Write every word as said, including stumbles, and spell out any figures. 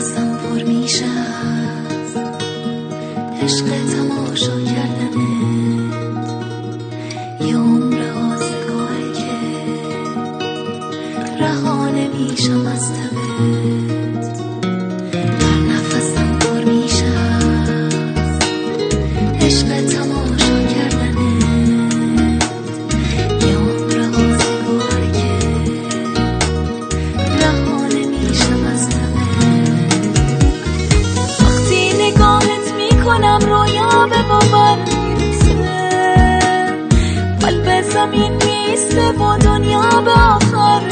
نفسم پر میشه از عشق تماشا کردنت، یه عمر آزگاره که رها نمیشم از تبت. نفسم پر میشه از عشق تماشا کردنت، یه عمر آزگاره که رها نمیشم از تبت. وقتی نگاهت میکنم رویا به باور میرسه، قلب زمین میسته و دنیا به آخر